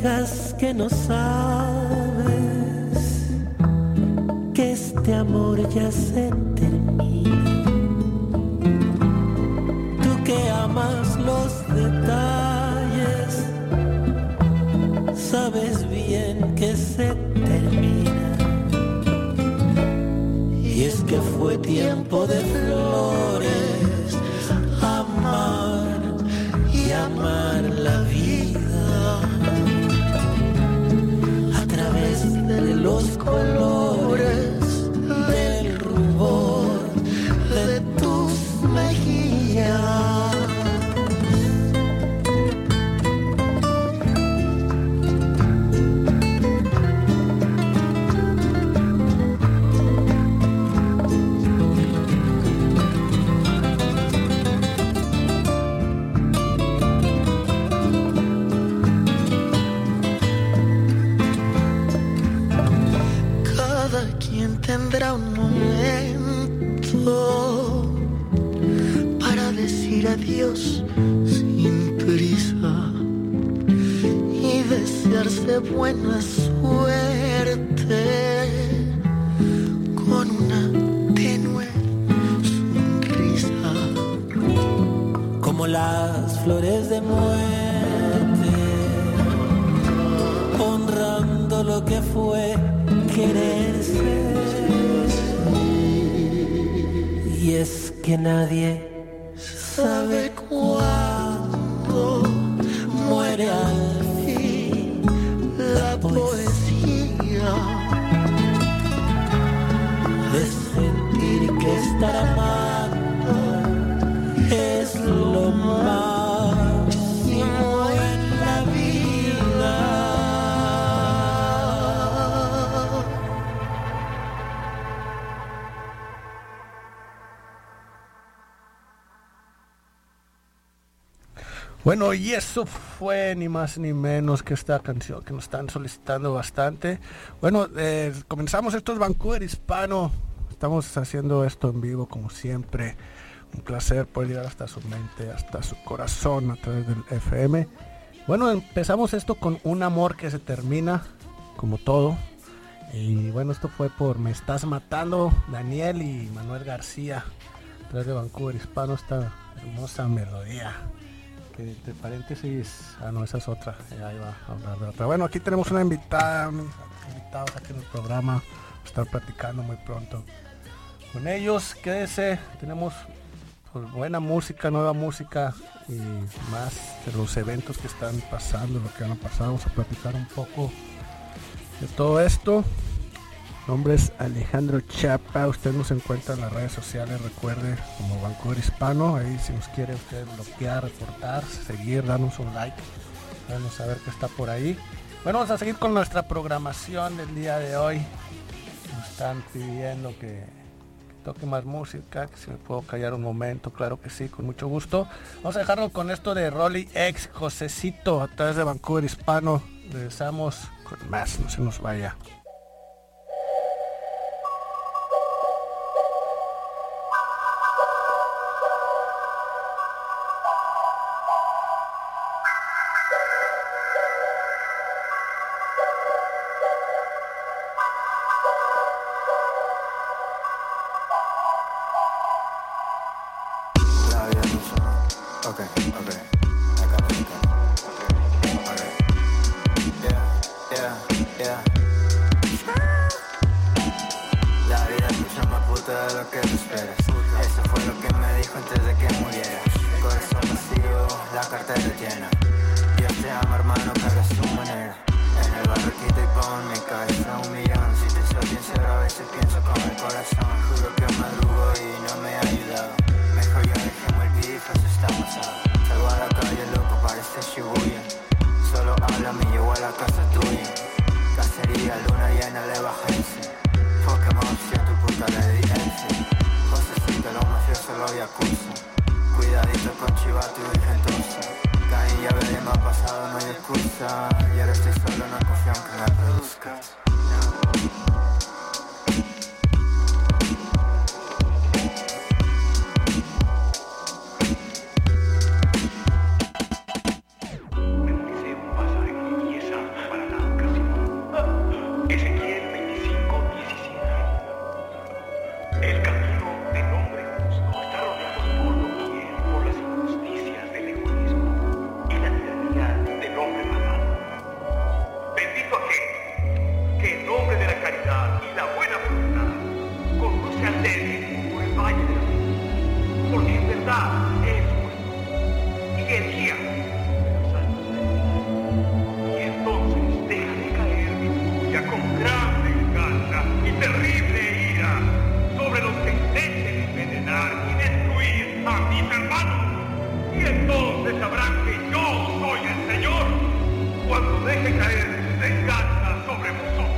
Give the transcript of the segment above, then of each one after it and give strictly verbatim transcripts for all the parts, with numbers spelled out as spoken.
digas que no sabes que este amor ya se termina. Tú que amas los detalles, sabes bien que se termina. Y es que fue tiempo de flores, amar y amar la vida a través de los colores del rubor de tus mejillas. Tendrá un momento para decir adiós sin prisa y desearse buena suerte con una tenue sonrisa, como las flores de muerte, honrando lo que fue quererse. Y es que nadie sabe cuándo muere al fin la poesía de sentir que estar amando es lo máximo en la vida. Bueno, y eso fue ni más ni menos que esta canción que nos están solicitando bastante. Bueno, eh, comenzamos esto es Vancouver Hispano. Estamos haciendo esto en vivo como siempre. Un placer poder llegar hasta su mente, hasta su corazón a través del F M. Bueno, empezamos esto con Un amor que se termina, como todo. Y bueno, esto fue por Me Estás Matando, Daniel y Manuel García. A través de Vancouver Hispano, esta hermosa melodía. Que entre paréntesis, ah no, esa es otra, ya iba a hablar de otra. Bueno, aquí tenemos una invitada, unos invitados aquí en el programa, vamos a estar platicando muy pronto con ellos. Quédese, tenemos pues, buena música, nueva música y más de los eventos que están pasando, lo que van a pasar. Vamos a platicar un poco de todo esto. Mi nombre es Alejandro Chapa, usted nos encuentra en las redes sociales, recuerde, como Vancouver Hispano. Ahí si nos quiere usted bloquear, reportar, seguir, darnos un like, déjanos saber que está por ahí. Bueno, vamos a seguir con nuestra programación del día de hoy. Nos están pidiendo que, que toque más música, que si me puedo callar un momento, claro que sí, con mucho gusto. Vamos a dejarlo con esto de Rolly X, Josecito, a través de Vancouver Hispano. Regresamos con más, no se nos vaya. verdad es bueno. Y Elías, y entonces dejaré caer mi furia con gran venganza y terrible ira sobre los que intenten envenenar y destruir a mis hermanos. Y entonces sabrán que yo soy el Señor cuando deje caer mi venganza sobre vosotros.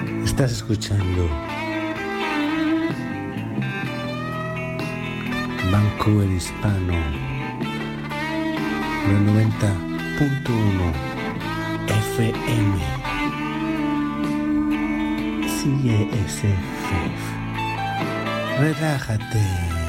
Estás escuchando Vancouver Hispano, los noventa punto uno F M. Sigue ese fef. Relájate.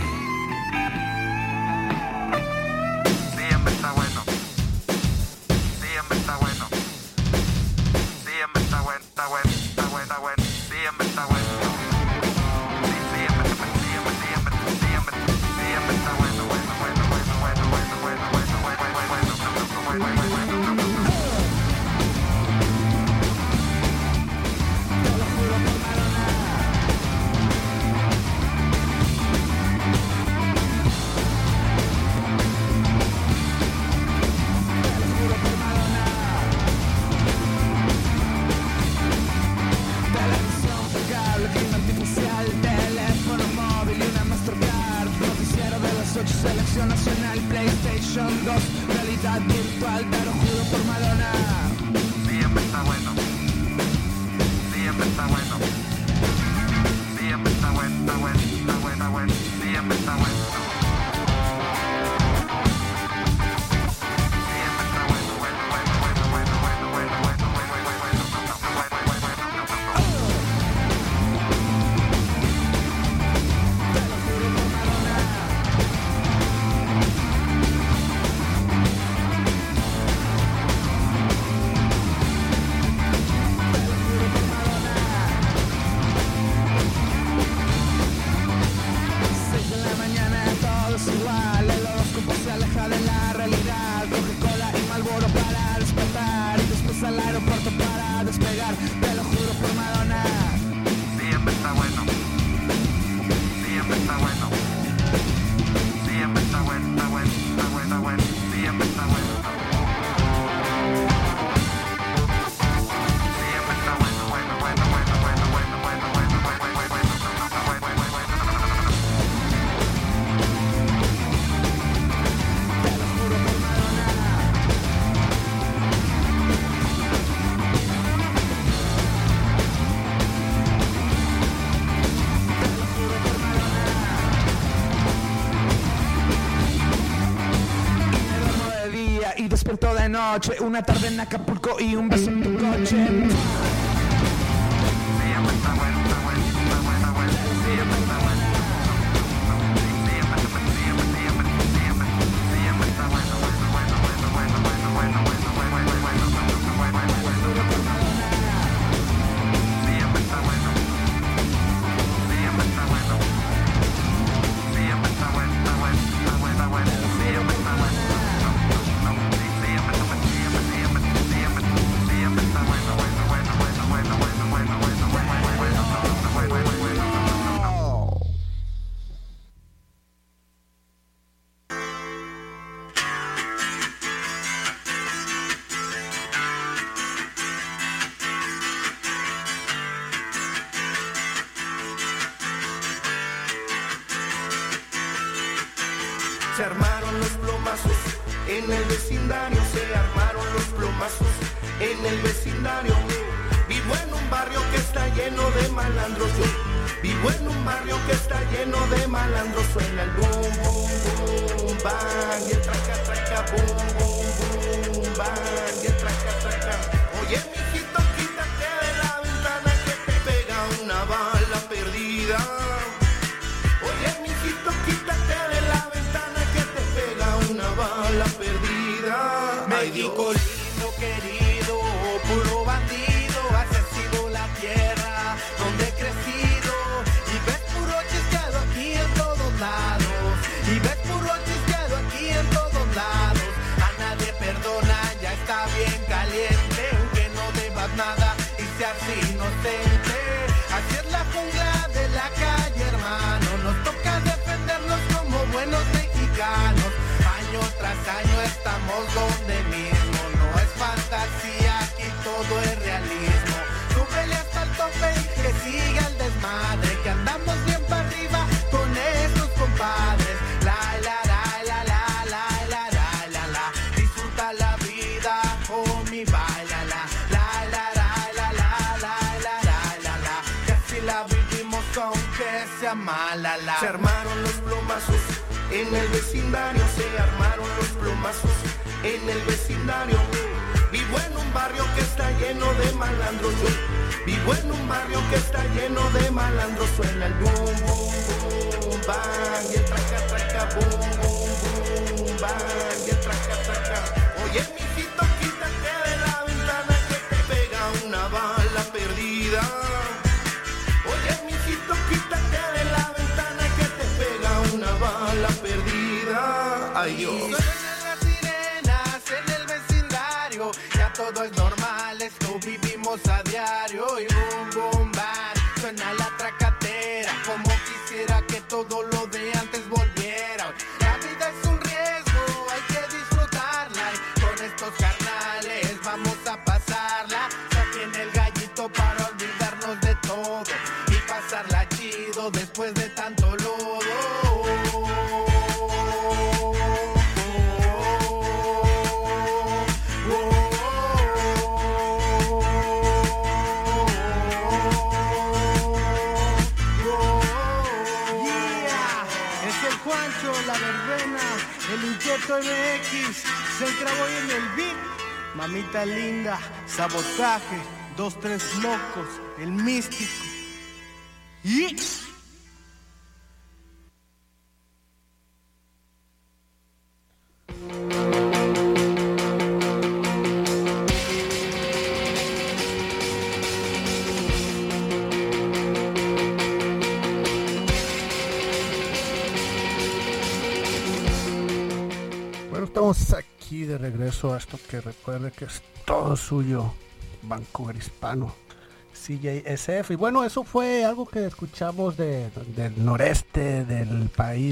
Siempre está bueno. Siempre está bueno. Siempre está bueno, está bueno, está bueno, está bueno. Siempre está bueno. Siempre, siempre, siempre, siempre, siempre está bueno, bueno, bueno, bueno, bueno, bueno, bueno, bueno, bueno, bueno, bueno, bueno, bueno, bueno. Selección nacional, PlayStation dos, realidad virtual, te lo juro por Madonna. Siempre está bueno. Siempre está bueno. Siempre está bueno, está bueno, está bueno, está bueno. Siempre está bueno. Siempre está bueno, bueno, bueno, bueno, bueno, bueno, bueno, bueno, bueno, bueno, al aeropuerto para despegar, te lo juro por Madonna. Siempre está bueno. Siempre está bueno. Siempre está bueno, está bueno, está bueno, está bueno. Siempre está bueno. Siempre está bueno, bueno, bueno, bueno, bueno, bueno, bueno, bueno, bueno, bueno, bueno, bueno, te lo juro por Madonna. Y despierto de noche, una tarde en Acapulco y un beso en tu coche. Siempre está bueno, está bueno, está bueno, está bueno. Siempre está bueno. Siempre, siempre, siempre, siempre, siempre está bueno, bueno, bueno, bueno, bueno, bueno, bueno, bueno, bueno, bueno, bueno, bueno, bueno, bueno. Siempre está bueno. Siempre está bueno. Siempre está bueno, está bueno, está bueno, está bueno. Siempre está bueno. Se armaron los plomazos en el vecindario, se armaron los plomazos en el vecindario. Vivo en un barrio que está lleno de malandros, yo vivo en un barrio que está lleno de malandros. Suena el boom, boom, boom, bang, y el traca, traca, boom, boom, boom, bang, y el traca, traca. Oye, mijito, quítate de la ventana que te pega una bala perdida. Oye, mijito, quítate de la ventana que te pega una bala perdida. México lindo, querido, puro bandido, has sido la tierra donde he crecido. Y ves puro chisqueado aquí en todos lados. Y ves puro chisqueado aquí en todos lados. A nadie perdona, ya está bien caliente. Aunque no debas nada y seas inocente. Así es la jungla de la calle, hermano. Nos toca defendernos como buenos mexicanos. Año tras año estamos donde mismo. No es fantasía, aquí todo es realismo. Súbele hasta el tope y que siga el desmadre. Que andamos bien para arriba con estos compadres. La, la, la, la, la, la, la, la, la, la. Disfruta la vida, homie, bailala. La, la, la, la, la, la, la, la, la, la. Que así la vivimos aunque sea mala la. Se armaron los plomazos En el vecindario se armaron los plomazos. En el vecindario vivo en un barrio que está lleno de malandros. Yo vivo en un barrio que está lleno de malandros. Suena el boom, boom, boom, bang, y el traca, traca, boom, boom, boom, bang, y el traca, traca. Oye, mijito, quítate de la ventana que te pega una bala perdida. Oye, mijito, quítate de la ventana que te pega una bala perdida. Ay, Dios. Suenan las sirenas en el vecindario, ya todo es normal, esto vivimos a diario. Y boom, boom, bang, suena la tracatera, como quisiera que todo lo de antes volviera. La vida es un riesgo, hay que disfrutarla, y con estos carnales vamos a pasarla. Saquen el gallito para olvidarnos de todo y pasarla chido después de tanto lodo. La verbena, el inquieto M X, se enclavó en el beat. Mamita linda, sabotaje, dos, tres locos, el místico. Y... Estamos aquí de regreso a esto que recuerde que es todo suyo, Vancouver Hispano, C J S F. Y bueno, eso fue algo que escuchamos de, del noreste del país.